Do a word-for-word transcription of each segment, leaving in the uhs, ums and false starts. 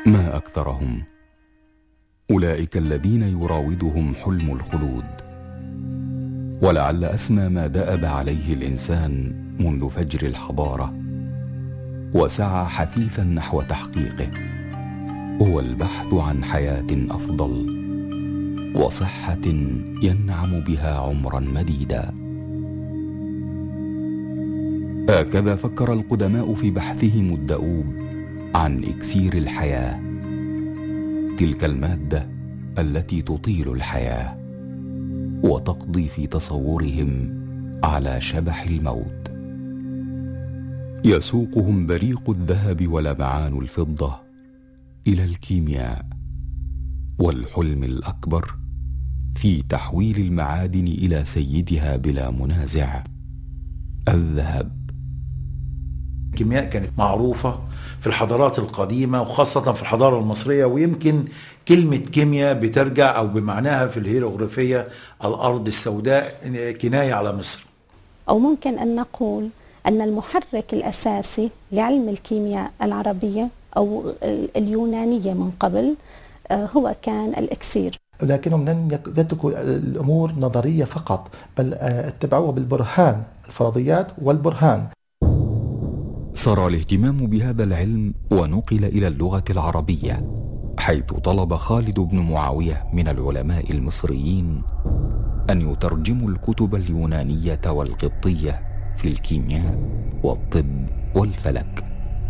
ما أكثرهم، أولئك الذين يراودهم حلم الخلود، ولعل أسمى ما دأب عليه الإنسان منذ فجر الحضارة وسعى حثيثا نحو تحقيقه هو البحث عن حياة أفضل وصحة ينعم بها عمرا مديدا. هكذا فكر القدماء في بحثهم الدؤوب عن إكسير الحياة، تلك المادة التي تطيل الحياة وتقضي في تصورهم على شبح الموت. يسوقهم بريق الذهب ولمعان الفضة إلى الكيمياء، والحلم الأكبر في تحويل المعادن إلى سيدها بلا منازع، الذهب. الكيمياء كانت معروفة في الحضارات القديمة وخاصة في الحضارة المصرية، ويمكن كلمة كيمياء بترجع أو بمعناها في الهيروغليفية الأرض السوداء كناية على مصر. أو ممكن أن نقول أن المحرك الأساسي لعلم الكيمياء العربية أو اليونانية من قبل هو كان الإكسير، لكنهم لم يتركوا الأمور نظرية فقط، بل اتبعوها بالبرهان، الفرضيات والبرهان. صار الاهتمام بهذا العلم ونقل إلى اللغة العربية، حيث طلب خالد بن معاوية من العلماء المصريين أن يترجموا الكتب اليونانية والقبطية في الكيمياء والطب والفلك.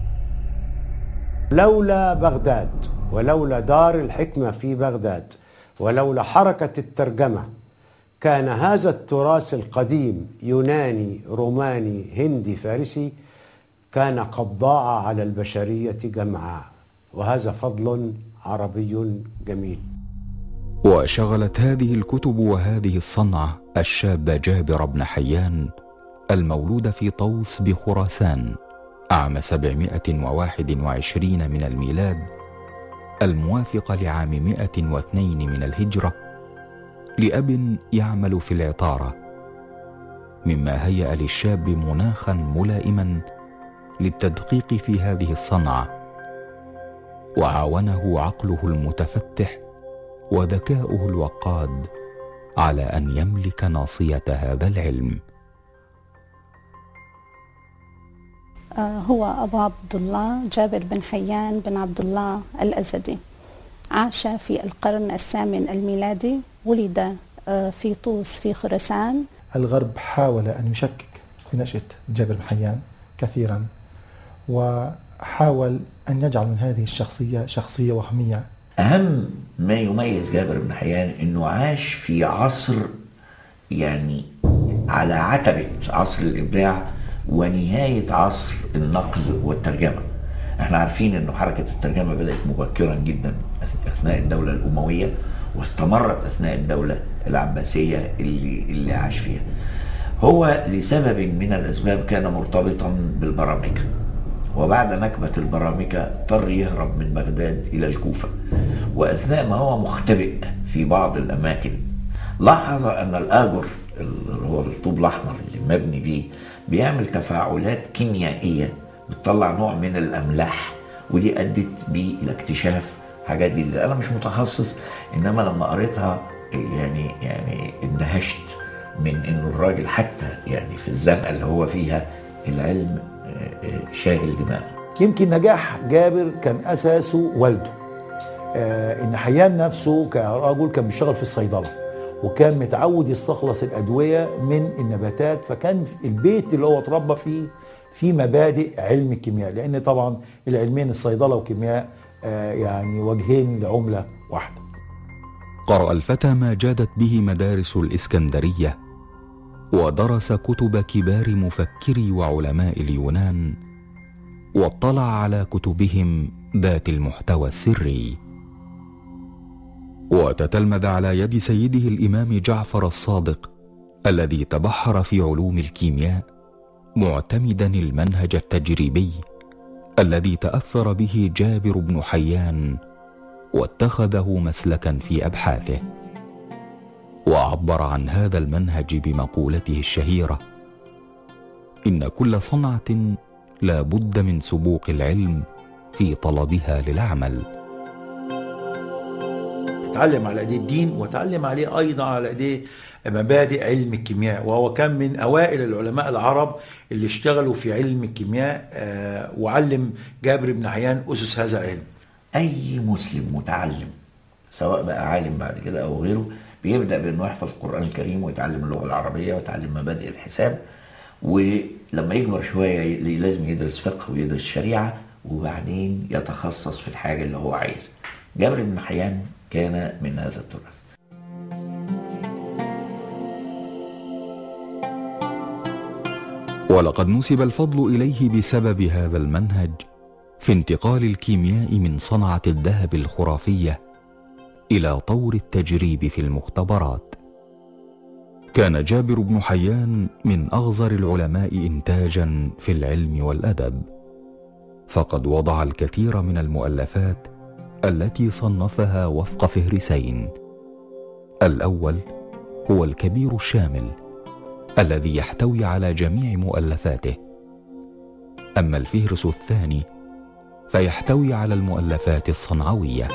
لولا بغداد ولولا دار الحكمة في بغداد ولولا حركة الترجمة كان هذا التراث القديم يوناني روماني هندي فارسي كان قد ضاع على البشرية جمعاء، وهذا فضل عربي جميل. وشغلت هذه الكتب وهذه الصنعة الشاب جابر بن حيان المولود في طوس بخراسان عام سبعمائة وواحد وعشرين من الميلاد، الموافق لعام مائة واثنين من الهجرة، لأب يعمل في العطارة، مما هيأ للشاب مناخا ملائما للتدقيق في هذه الصنعة، وعاونه عقله المتفتح وذكاؤه الوقاد على أن يملك ناصية هذا العلم. هو أبو عبد الله جابر بن حيان بن عبد الله الأزدي، عاش في القرن الثامن الميلادي، ولد في طوس في خراسان. الغرب حاول أن يشكك في نشأة جابر بن حيان كثيرا، وحاول أن يجعل من هذه الشخصية شخصية وهمية. أهم ما يميز جابر بن حيان أنه عاش في عصر يعني على عتبة عصر الإبداع ونهاية عصر النقل والترجمة. احنا عارفين أنه حركة الترجمة بدأت مبكرا جدا أثناء الدولة الأموية، واستمرت أثناء الدولة العباسية اللي, اللي عاش فيها. هو لسبب من الأسباب كان مرتبطا بالبرامكة، وبعد نكبة البرامكة اضطر يهرب من بغداد إلى الكوفة، وأثناء ما هو مختبئ في بعض الأماكن لاحظ أن الآجر اللي هو الطوب الأحمر اللي مبني بيه بيعمل تفاعلات كيميائية بتطلع نوع من الأملاح، ودي أدت بيه إلى اكتشاف حاجات جديدة. أنا مش متخصص، إنما لما قريتها يعني يعني اندهشت من إنه الراجل حتى يعني في الزنقة اللي هو فيها العلم شاغل دماغه. يمكن نجاح جابر كان أساسه والده، آه إن حيان نفسه كرجل كان بيشتغل في الصيدلة، وكان متعود يستخلص الأدوية من النباتات، فكان البيت اللي هو اتربى فيه في مبادئ علم الكيمياء، لأن طبعا العلمين الصيدلة والكيمياء آه يعني وجهين لعملة واحدة. قرأ الفتى ما جادت به مدارس الإسكندرية، ودرس كتب كبار مفكري وعلماء اليونان، واطلع على كتبهم ذات المحتوى السري، وتتلمذ على يد سيده الإمام جعفر الصادق الذي تبحر في علوم الكيمياء معتمدا المنهج التجريبي الذي تأثر به جابر بن حيان واتخذه مسلكا في أبحاثه. وعبر عن هذا المنهج بمقولته الشهيرة: إن كل صنعة لا بد من سبوق العلم في طلبها للعمل. اتعلم على ايديه الدين وتعلم عليه ايضا على ايديه مبادئ علم الكيمياء، وهو كان من اوائل العلماء العرب اللي اشتغلوا في علم الكيمياء، وعلم جابر بن حيان اسس هذا العلم. اي مسلم متعلم سواء بقى عالم بعد كده او غيره بيبدا بانه يحفظ القران الكريم ويتعلم اللغه العربيه ويتعلم مبادئ الحساب، ولما يكبر شويه لازم يدرس فقه ويدرس شريعه، وبعدين يتخصص في الحاجه اللي هو عايزها. جابر بن حيان كان من هذا التراث. ولقد نسب الفضل إليه بسبب هذا المنهج في انتقال الكيمياء من صنعة الذهب الخرافية إلى طور التجريب في المختبرات. كان جابر بن حيان من أغزر العلماء إنتاجا في العلم والأدب، فقد وضع الكثير من المؤلفات التي صنفها وفق فهرسين. الأول هو الكبير الشامل الذي يحتوي على جميع مؤلفاته، أما الفهرس الثاني فيحتوي على المؤلفات الصنعوية.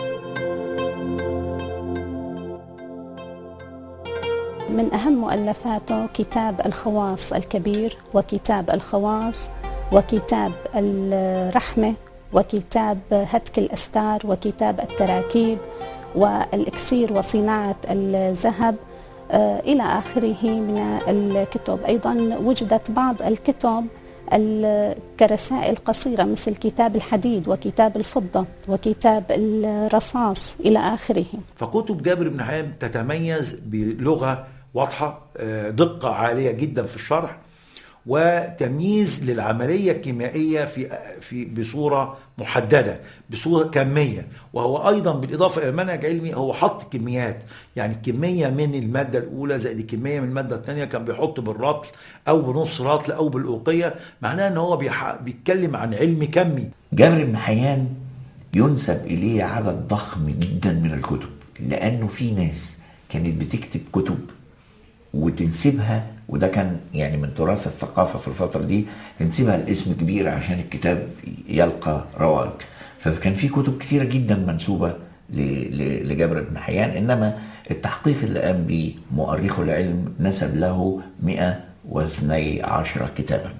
من أهم مؤلفاته كتاب الخواص الكبير، وكتاب الخواص، وكتاب الرحمة، وكتاب هتك الأستار، وكتاب التراكيب، والإكسير وصناعة الذهب، إلى آخره من الكتب. أيضا وجدت بعض الكتب كرسائل قصيرة مثل كتاب الحديد وكتاب الفضة وكتاب الرصاص إلى آخره. فكتب جابر بن حيان تتميز بلغة واضحة، دقة عالية جدا في الشرح، وتمييز للعملية الكيميائية في في بصورة محددة، بصورة كمية. وهو أيضا بالإضافة إلى منهج علمي هو حط كميات، يعني كمية من المادة الأولى زائد كمية من المادة الثانية، كان بيحط بالرطل أو بنص رطل أو بالأوقية، معناه إن هو بيتكلم عن علم كمي. جابر بن حيان ينسب إليه عدد ضخم جدا من الكتب، لأنه في ناس كانت بتكتب كتب وتنسبها، وده كان يعني من تراث الثقافة في الفترة دي، تنسبها الاسم كبير عشان الكتاب يلقى رواج. فكان في كتب كتيرة جدا منسوبة لجابر بن حيان، إنما التحقيق اللي قام به مؤرخ العلم نسب له مئة واثني عشر كتابا.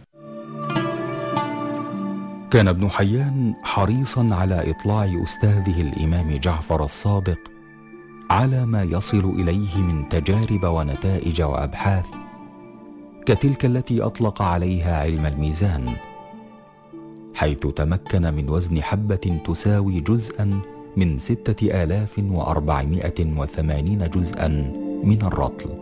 كان ابن حيان حريصا على إطلاع أستاذه الإمام جعفر الصادق على ما يصل إليه من تجارب ونتائج وأبحاث كتلك التي أطلق عليها علم الميزان، حيث تمكن من وزن حبة تساوي جزءا من ستة آلاف وأربعمائة وثمانين جزءا من الرطل.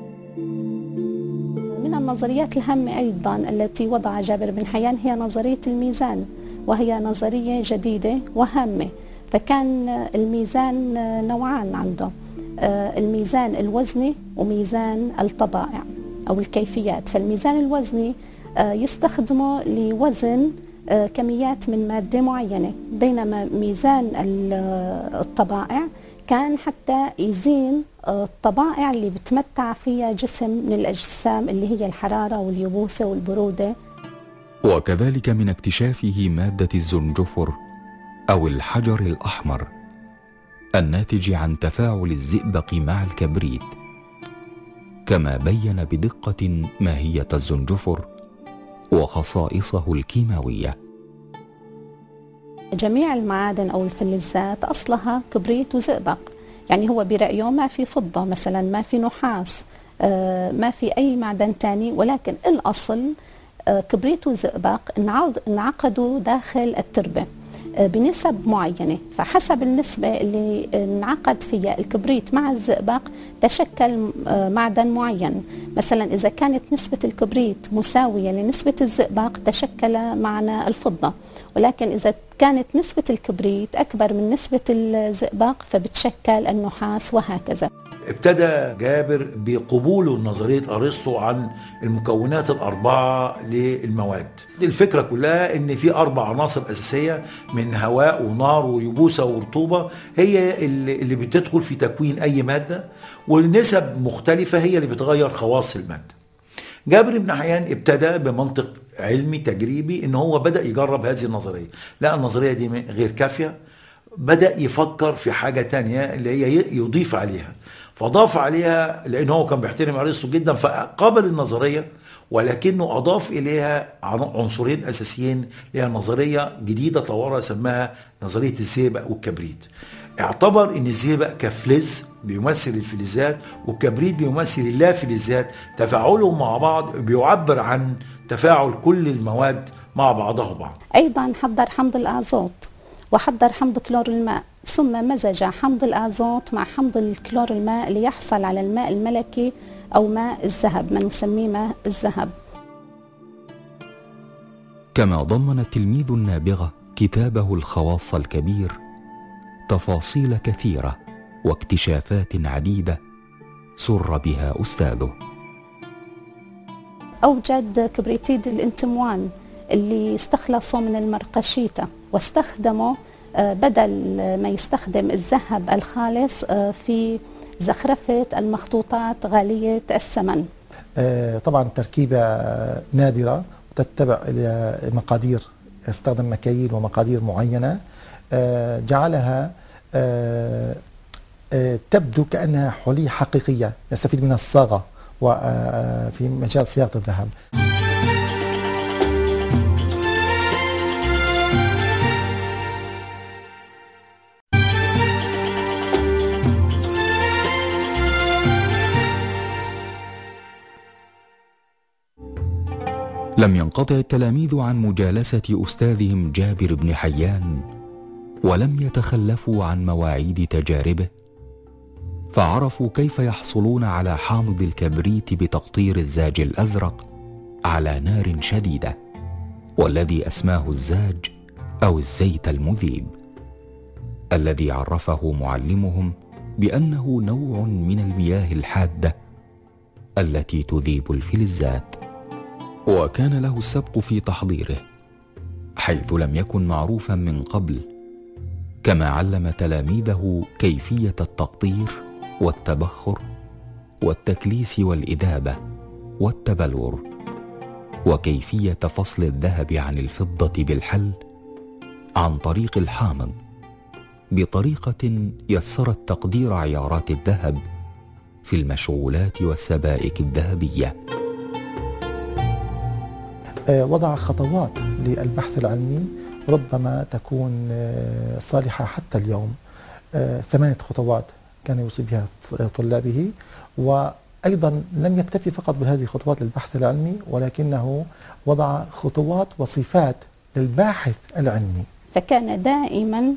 من النظريات الهامة أيضا التي وضع جابر بن حيان هي نظرية الميزان، وهي نظرية جديدة وهامة. فكان الميزان نوعان عنده، الميزان الوزني وميزان الطبائع أو الكيفيات. فالميزان الوزني يستخدمه لوزن كميات من مادة معينة، بينما ميزان الطبائع كان حتى يزين الطبائع اللي بتمتع فيها جسم من الأجسام اللي هي الحرارة واليبوسة والبرودة. وكذلك من اكتشافه مادة الزنجفر أو الحجر الأحمر الناتج عن تفاعل الزئبق مع الكبريت، كما بين بدقة ماهية الزنجفر وخصائصه الكيماوية. جميع المعادن أو الفلزات أصلها كبريت وزئبق، يعني هو برأيه ما في فضة مثلا، ما في نحاس، ما في أي معدن تاني، ولكن الأصل كبريت وزئبق انعقدوا داخل التربة بنسب معينة. فحسب النسبة اللي انعقد فيها الكبريت مع الزئبق تشكل معدن معين. مثلا إذا كانت نسبة الكبريت مساوية لنسبة الزئبق تشكل معنا الفضة، ولكن إذا كانت نسبة الكبريت أكبر من نسبة الزئبق فبتشكل النحاس، وهكذا. ابتدى جابر بقبوله نظرية أرسطو عن المكونات الأربعة للمواد. الفكرة كلها إن في أربع عناصر أساسية من هواء ونار ويبوسة ورطوبة هي اللي بتدخل في تكوين أي مادة، والنسب مختلفة هي اللي بتغير خواص المادة. جابر بن حيان ابتدى بمنطق علمي تجريبي، إن هو بدأ يجرب هذه النظرية، لقى النظرية دي غير كافية، بدأ يفكر في حاجة تانية اللي هي يضيف عليها، فضاف عليها لأن هو كان بيحترم أرسطو جدا فقبل النظرية، ولكنه أضاف إليها عنصرين أساسيين، اللي هي نظرية جديدة طورها سماها نظرية الزئبق والكبريت. اعتبر ان الزئبق كفلز بيمثل الفلزات والكبريت بيمثل اللافلزات، تفاعلهم مع بعض بيعبر عن تفاعل كل المواد مع بعضها بعض. أيضا حضر حمض الآزوت وحضر حمض كلور الماء، ثم مزج حمض الآزوت مع حمض الكلور الماء ليحصل على الماء الملكي أو ماء الذهب، ما نسميه ماء الذهب. كما ضمن التلميذ النابغة كتابه الخواص الكبير تفاصيل كثيرة واكتشافات عديدة سر بها أستاذه. أوجد كبريتيد الانتموان اللي استخلصوا من المرقشيتة واستخدموا بدل ما يستخدم الذهب الخالص في زخرفة المخطوطات غالية الثمن. طبعا تركيبة نادرة تتبع إلى مقادير، استخدم مكاييل ومقادير معينة جعلها تبدو كأنها حلي حقيقية يستفيد منها الصاغة وفي مجال صياغة الذهب. لم ينقطع التلاميذ عن مجالسة أستاذهم جابر بن حيان، ولم يتخلفوا عن مواعيد تجاربه، فعرفوا كيف يحصلون على حامض الكبريت بتقطير الزاج الأزرق على نار شديدة، والذي أسماه الزاج أو الزيت المذيب، الذي عرفه معلمهم بأنه نوع من المياه الحادة التي تذيب الفلزات. وكان له السبق في تحضيره، حيث لم يكن معروفا من قبل، كما علم تلاميذه كيفية التقطير والتبخر والتكليس والإذابة والتبلور، وكيفية فصل الذهب عن الفضة بالحل عن طريق الحامض، بطريقة يسرت تقدير عيارات الذهب في المشغولات والسبائك الذهبية. وضع خطوات للبحث العلمي ربما تكون صالحة حتى اليوم، ثمانية خطوات كان يوصي بها طلابه، وأيضا لم يكتفي فقط بهذه الخطوات للبحث العلمي، ولكنه وضع خطوات وصفات للباحث العلمي. فكان دائما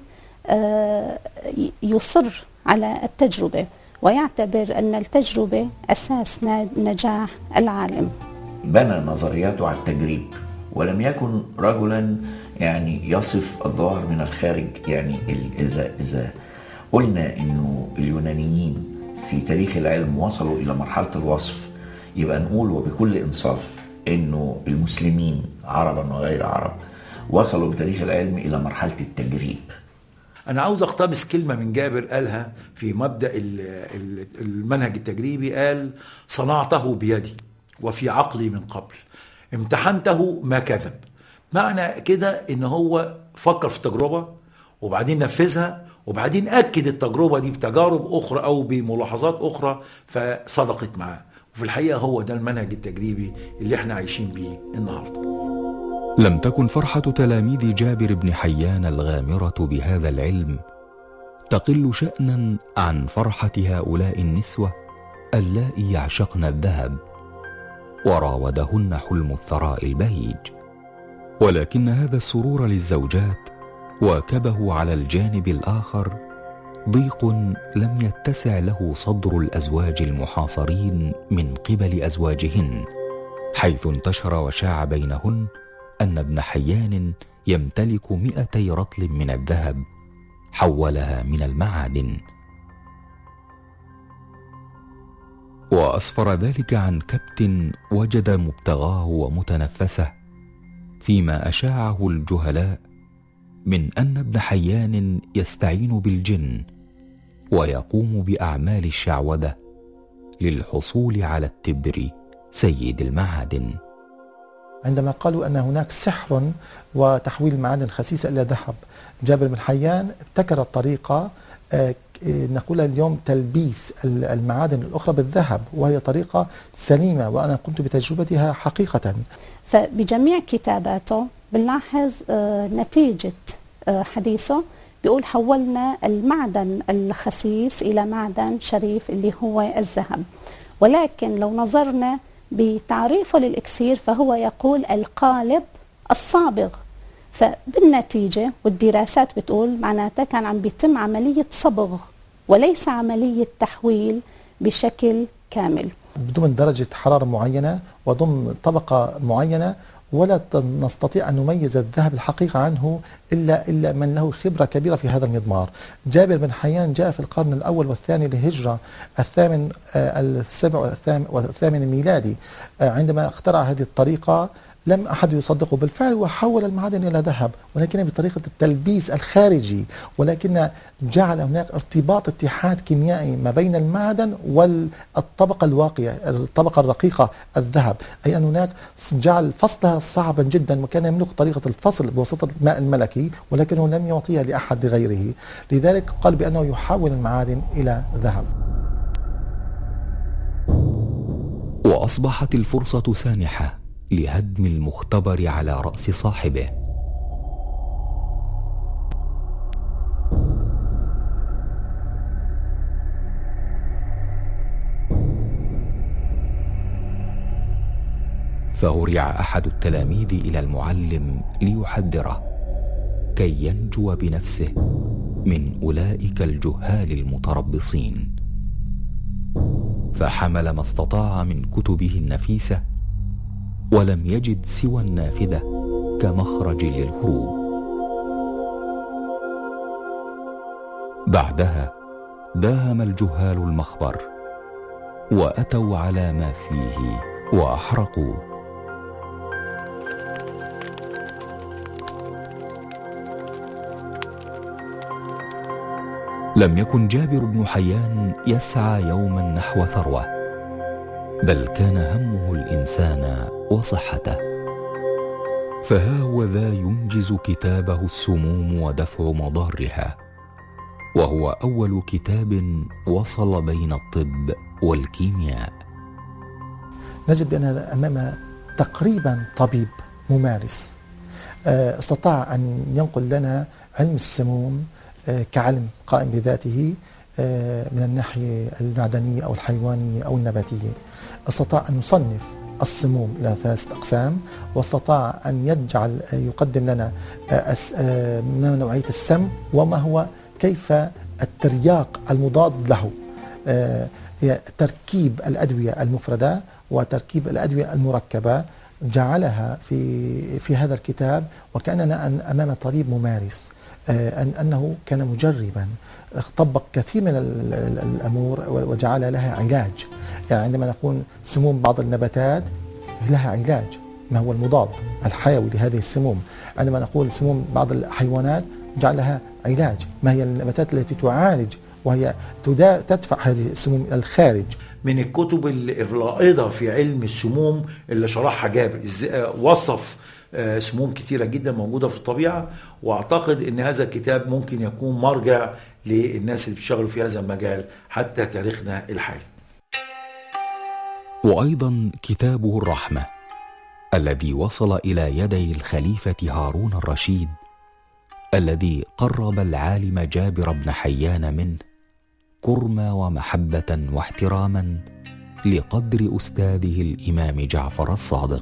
يصر على التجربة ويعتبر أن التجربة أساس نجاح العالم. بنى نظرياته على التجريب، ولم يكن رجلا يعني يصف الظاهر من الخارج. يعني إذا إذا قلنا إنه اليونانيين في تاريخ العلم وصلوا إلى مرحلة الوصف، يبقى نقول وبكل إنصاف إنه المسلمين عربا وغير عرب وصلوا بتاريخ العلم إلى مرحلة التجريب. أنا عاوز أقتبس كلمة من جابر قالها في مبدأ المنهج التجريبي، قال: صنعته بيدي وفي عقلي من قبل، امتحنته ما كذب. معنى كده ان هو فكر في تجربة وبعدين نفذها وبعدين اكد التجربة دي بتجارب اخرى او بملاحظات اخرى فصدقت معاه. وفي الحقيقة هو ده المنهج التجريبي اللي احنا عايشين بيه النهاردة. لم تكن فرحة تلاميذ جابر بن حيان الغامرة بهذا العلم تقل شأنا عن فرحة هؤلاء النسوة اللائي يعشقن الذهب وراودهن حلم الثراء البهيج، ولكن هذا السرور للزوجات واكبه على الجانب الآخر ضيق لم يتسع له صدر الأزواج المحاصرين من قبل أزواجهن، حيث انتشر وشاع بينهن أن ابن حيان يمتلك مئتي رطل من الذهب حولها من المعادن. وأسفر ذلك عن كبت وجد مبتغاه ومتنفسه فيما أشاعه الجهلاء من أن ابن حيان يستعين بالجن ويقوم بأعمال الشعوذة للحصول على التبر سيد المعادن. عندما قالوا أن هناك سحر وتحويل المعادن الخسيسة إلى ذهب، جابر بن حيان ابتكر الطريقة نقول اليوم تلبيس المعادن الأخرى بالذهب، وهي طريقة سليمة وأنا قمت بتجربتها حقيقة. فبجميع كتاباته بنلاحظ نتيجة حديثه، بيقول حولنا المعدن الخسيس إلى معدن شريف اللي هو الذهب. ولكن لو نظرنا بتعريفه للإكسير فهو يقول القالب الصابغ. فبالنتيجة والدراسات بتقول معناتها كان عم بيتم عملية صبغ وليس عملية تحويل بشكل كامل، ضمن درجة حرارة معينة وضمن طبقة معينة، ولا نستطيع أن نميز الذهب الحقيقي عنه إلا إلا من له خبرة كبيرة في هذا المضمار. جابر بن حيان جاء في القرن الأول والثاني للهجرة، الثامن السابع والثامن الميلادي. عندما اخترع هذه الطريقة لم أحد يصدقه بالفعل، وحول المعادن إلى ذهب، ولكن بطريقة التلبيس الخارجي، ولكن جعل هناك ارتباط اتحاد كيميائي ما بين المعدن والطبقة الواقية، الطبقة الرقيقة الذهب، أي أن هناك جعل فصلها صعبا جدا، وكان يملك طريقة الفصل بواسطة الماء الملكي، ولكنه لم يعطيها لأحد غيره، لذلك قال بأنه يحول المعادن إلى ذهب. وأصبحت الفرصة سانحة لهدم المختبر على رأس صاحبه. فهرع أحد التلاميذ إلى المعلم ليحذره كي ينجو بنفسه من أولئك الجهال المتربصين، فحمل ما استطاع من كتبه النفيسة ولم يجد سوى النافذة كمخرج للهروب. بعدها داهم الجهال المخبر وأتوا على ما فيه وأحرقوه. لم يكن جابر بن حيان يسعى يوما نحو ثروة، بل كان همه الإنسان وصحته، فها هو ذا ينجز كتابه السموم ودفع مضارها، وهو أول كتاب وصل بين الطب والكيمياء. نجد بأننا أمام تقريبا طبيب ممارس استطاع أن ينقل لنا علم السموم كعلم قائم بذاته من الناحية المعدنية أو الحيوانية أو النباتية. استطاع أن يصنف السموم إلى ثلاثة أقسام، واستطاع أن يجعل يقدم لنا من نوعية السم وما هو كيف الترياق المضاد له، تركيب الأدوية المفردة وتركيب الأدوية المركبة، جعلها في في هذا الكتاب، وكأننا أمام طبيب ممارس، أن أنه كان مجربا، طبق كثير من الأمور وجعل لها علاج. يعني عندما نقول سموم بعض النباتات لها علاج، ما هو المضاد الحيوي لهذه السموم. عندما نقول سموم بعض الحيوانات جعل لها علاج، ما هي النباتات التي تعالج وهي تدفع هذه السموم إلى الخارج. من الكتب الرائدة في علم السموم اللي شرحها جابر، وصف سموم كتيرة جدا موجودة في الطبيعة، واعتقد ان هذا الكتاب ممكن يكون مرجع للناس اللي بيشتغلوا في هذا المجال حتى تاريخنا الحالي. وأيضا كتابه الرحمة الذي وصل إلى يدي الخليفة هارون الرشيد، الذي قرب العالم جابر بن حيان منه كرما ومحبة واحتراما لقدر أستاذه الإمام جعفر الصادق.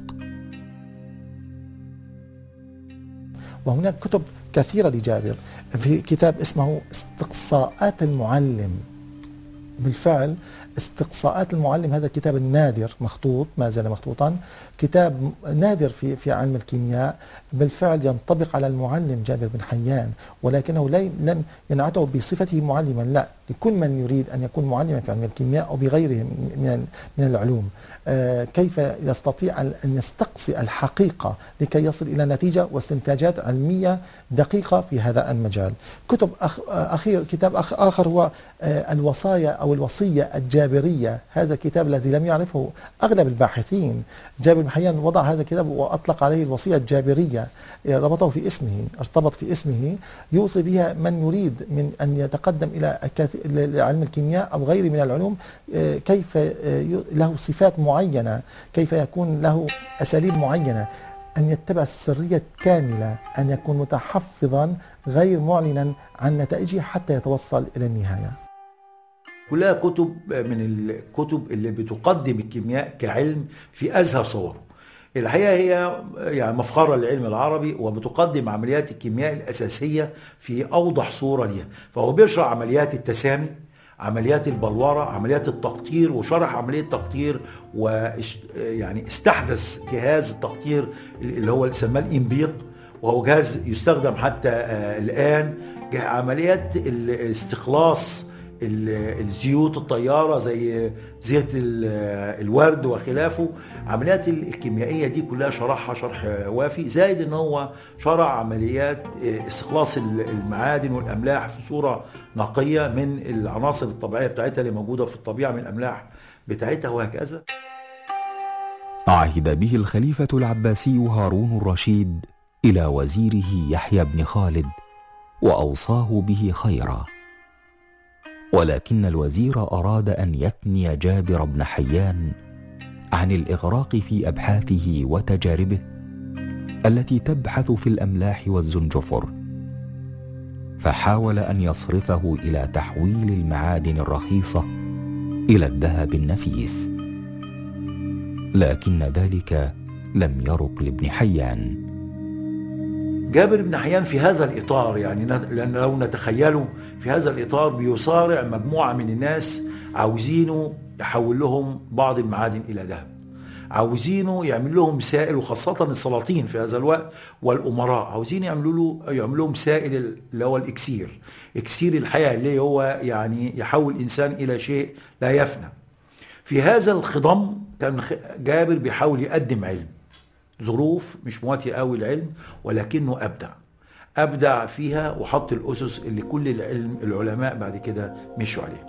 وهناك كتب كثيرة لجابر، في كتاب اسمه استقصاءات المعلم. بالفعل استقصاءات المعلم هذا الكتاب النادر مخطوط، ما زال مخطوطا، كتاب نادر في في علم الكيمياء، بالفعل ينطبق على المعلم جابر بن حيان، ولكنه لم ينعته بصفته معلما، لا، لكل من يريد أن يكون معلما في علم الكيمياء أو بغيره من من العلوم، كيف يستطيع أن يستقصي الحقيقة لكي يصل إلى نتيجة واستنتاجات علمية دقيقة في هذا المجال. كتب أخ أخير كتاب أخ آخر هو الوصايا أو الوصية الجابرية. هذا الكتاب الذي لم يعرفه أغلب الباحثين. جابر بن حيان وضع هذا الكتاب وأطلق عليه الوصية الجابرية، ربطه في اسمه، ارتبط في اسمه، يوصي بها من يريد من أن يتقدم إلى علم الكيمياء أو غيره من العلوم، كيف له صفات معينة، كيف يكون له أساليب معينة، أن يتبع السرية الكاملة، أن يكون متحفظا غير معلنا عن نتائجه حتى يتوصل إلى النهاية. كلها كتب من الكتب اللي بتقدم الكيمياء كعلم في أزهى صوره. الحقيقة هي يعني مفخرة للعلم العربي، وبتقدم عمليات الكيمياء الأساسية في أوضح صورة ليها. فهو بيشرح عمليات التسامي، عمليات البلورة، عمليات التقطير، وشرح عملية التقطير، ويعني استحدث جهاز التقطير اللي هو سماه الإنبيق، وهو جهاز يستخدم حتى الآن. عمليات استخلاص الزيوت الطيارة زي زيت الورد وخلافه. عمليات الكيميائية دي كلها شرحها شرح وافي، زائد ان هو شرح عمليات استخلاص المعادن والأملاح في صورة نقية من العناصر الطبيعية بتاعتها اللي موجودة في الطبيعة من الأملاح بتاعتها وهكذا. عهد به الخليفة العباسي هارون الرشيد إلى وزيره يحيى بن خالد وأوصاه به خيرا، ولكن الوزير أراد أن يثني جابر بن حيان عن الإغراق في أبحاثه وتجاربه التي تبحث في الأملاح والزنجفر، فحاول أن يصرفه إلى تحويل المعادن الرخيصة إلى الذهب النفيس، لكن ذلك لم يرق لابن حيان. جابر بن حيان في هذا الإطار، يعني لأن لو نتخيله في هذا الإطار بيصارع مجموعة من الناس عاوزينه يحول لهم بعض المعادن إلى ذهب، عاوزينه يعمل لهم سائل، وخاصة السلاطين في هذا الوقت والأمراء عاوزين يعملوا له يعمل لهم سائل اللي هو الإكسير، إكسير الحياة، اللي هو يعني يحول الإنسان إلى شيء لا يفنى. في هذا الخضم كان جابر بيحاول يقدم علم، ظروف مش مواتية قوي العلم، ولكنه أبدع أبدع فيها وحط الأسس اللي كل العلم العلماء بعد كده مشوا عليها.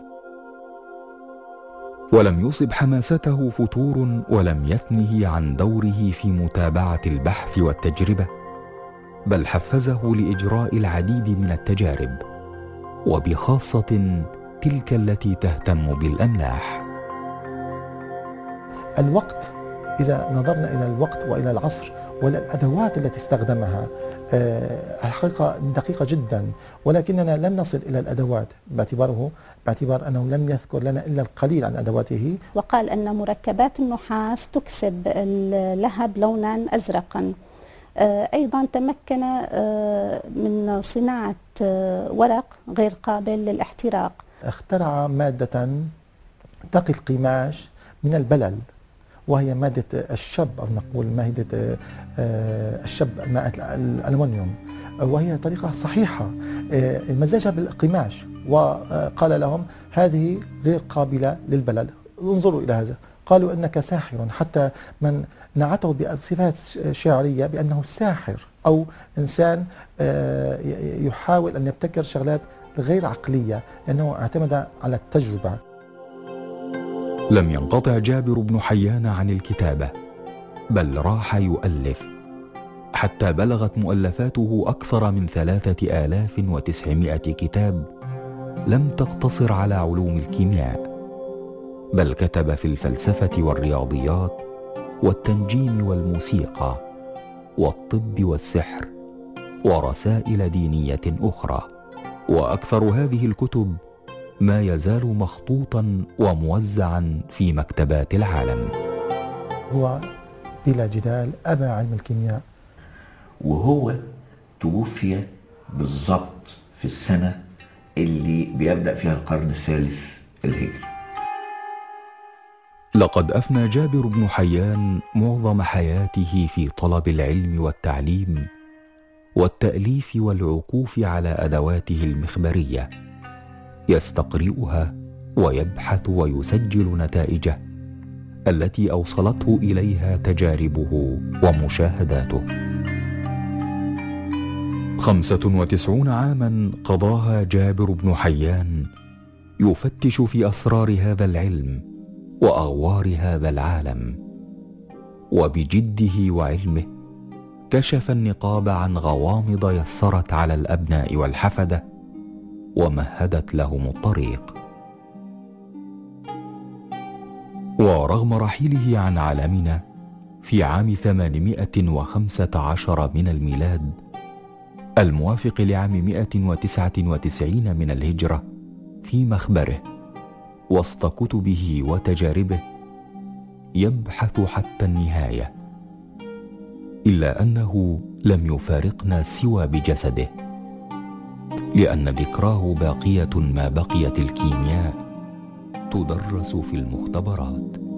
ولم يصب حماسته فتور، ولم يثنه عن دوره في متابعة البحث والتجربة، بل حفزه لإجراء العديد من التجارب، وبخاصة تلك التي تهتم بالأملاح. الوقت، إذا نظرنا إلى الوقت وإلى العصر وإلى الأدوات التي استخدمها، الحقيقة دقيقة جدا، ولكننا لم نصل إلى الأدوات باعتباره باعتبار أنه لم يذكر لنا إلا القليل عن أدواته. وقال أن مركبات النحاس تكسب اللهب لونا أزرقا. أيضا تمكن من صناعة ورق غير قابل للاحتراق. اخترع مادة تقي القماش من البلل، وهي مادة الشب، أو نقول مادة الشب ماء الألمنيوم، وهي طريقة صحيحة. مزجها بالقماش وقال لهم هذه غير قابلة للبلل، انظروا إلى هذا. قالوا إنك ساحر، حتى من نعته بصفات شعرية بأنه ساحر أو إنسان يحاول أن يبتكر شغلات غير عقلية، لأنه اعتمد على التجربة. لم ينقطع جابر بن حيان عن الكتابة، بل راح يؤلف، حتى بلغت مؤلفاته أكثر من ثلاثة آلاف وتسعمائة كتاب، لم تقتصر على علوم الكيمياء، بل كتب في الفلسفة والرياضيات والتنجيم والموسيقى والطب والسحر ورسائل دينية أخرى. وأكثر هذه الكتب ما يزال مخطوطا وموزعا في مكتبات العالم. هو بلا جدال أبى علم الكيمياء، وهو توفي بالضبط في السنة اللي بيبدأ فيها القرن الثالث الهجري. لقد أفنى جابر بن حيان معظم حياته في طلب العلم والتعليم والتأليف والعكوف على أدواته المخبرية، يستقرئها ويبحث ويسجل نتائجه التي أوصلته إليها تجاربه ومشاهداته. خمسة وتسعون عاما قضاها جابر بن حيان يفتش في أسرار هذا العلم وأغوار هذا العالم، وبجده وعلمه كشف النقاب عن غوامض يسرت على الأبناء والحفدة ومهدت لهم الطريق. ورغم رحيله عن عالمنا في عام ثمانمائة وخمسة عشر من الميلاد الموافق لعام مائة وتسعة وتسعين من الهجرة في مخبره وسط كتبه وتجاربه يبحث حتى النهاية، إلا أنه لم يفارقنا سوى بجسده، لأن ذكراه باقية ما بقيت الكيمياء تدرس في المختبرات.